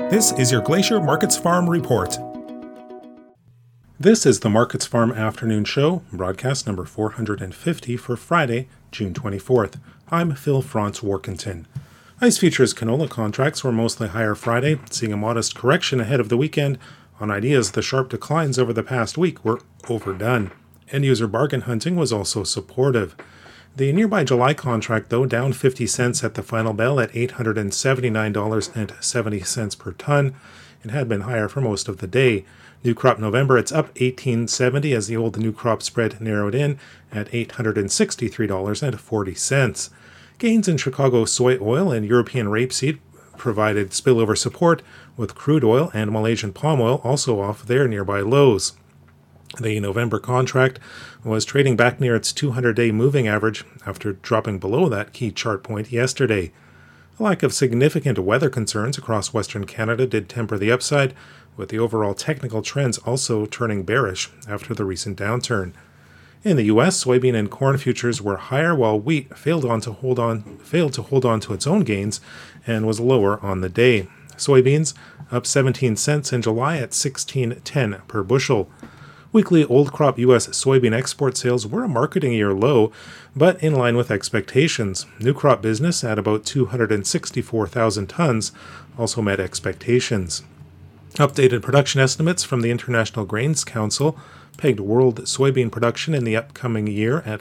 This is your Glacier Markets Farm Report. This is the Markets Farm Afternoon Show, broadcast number 450 for Friday, June 24th. I'm Phil Franz Warkentin. ICE futures canola contracts were mostly higher Friday, seeing a modest correction ahead of the weekend on ideas the sharp declines over the past week were overdone. End-user bargain hunting was also supportive. The nearby July contract, though, down 50 cents at the final bell at $879.70 per ton. It had been higher for most of the day. New crop November, it's up $18.70 as the old new crop spread narrowed in at $863.40. Gains in Chicago soy oil and European rapeseed provided spillover support, with crude oil and Malaysian palm oil also off their nearby lows. The November contract was trading back near its 200-day moving average after dropping below that key chart point yesterday. A lack of significant weather concerns across Western Canada did temper the upside, with the overall technical trends also turning bearish after the recent downturn. In the U.S., soybean and corn futures were higher, while wheat failed to hold on to its own gains and was lower on the day. Soybeans up 17 cents in July at $16.10 per bushel. Weekly old crop U.S. soybean export sales were a marketing year low, but in line with expectations. New crop business at about 264,000 tons also met expectations. Updated production estimates from the International Grains Council pegged world soybean production in the upcoming year at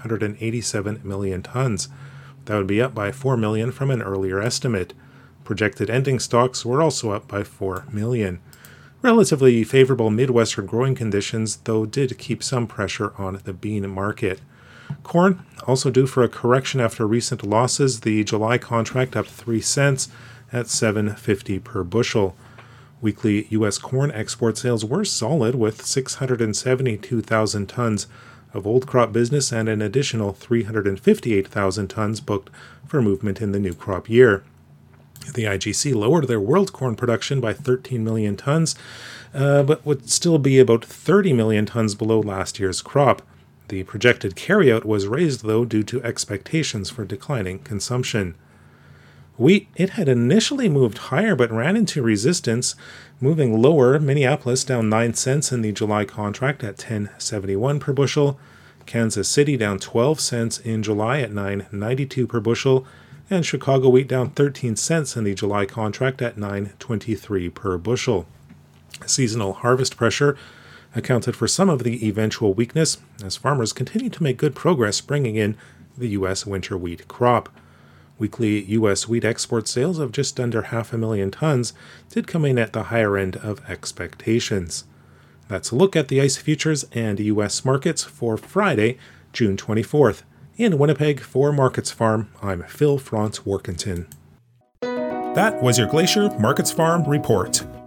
387 million tons. That would be up by 4 million from an earlier estimate. Projected ending stocks were also up by 4 million. Relatively favorable Midwestern growing conditions, though, did keep some pressure on the bean market. Corn, also due for a correction after recent losses, the July contract up 3 cents at $7.50 per bushel. Weekly U.S. corn export sales were solid, with 672,000 tons of old crop business and an additional 358,000 tons booked for movement in the new crop year. The IGC lowered their world corn production by 13 million tons, but would still be about 30 million tons below last year's crop. The projected carryout was raised, though, due to expectations for declining consumption. Wheat, it had initially moved higher but ran into resistance, moving lower. Minneapolis down 9 cents in the July contract at $10.71 per bushel. Kansas City down 12 cents in July at $9.92 per bushel. And Chicago wheat down 13 cents in the July contract at $9.23 per bushel. Seasonal harvest pressure accounted for some of the eventual weakness, as farmers continue to make good progress bringing in the U.S. winter wheat crop. Weekly U.S. wheat export sales of just under 500,000 tons did come in at the higher end of expectations. That's a look at the ICE futures and U.S. markets for Friday, June 24th. In Winnipeg for Markets Farm, I'm Phil Franz Warkentin. That was your Glacier Markets Farm Report.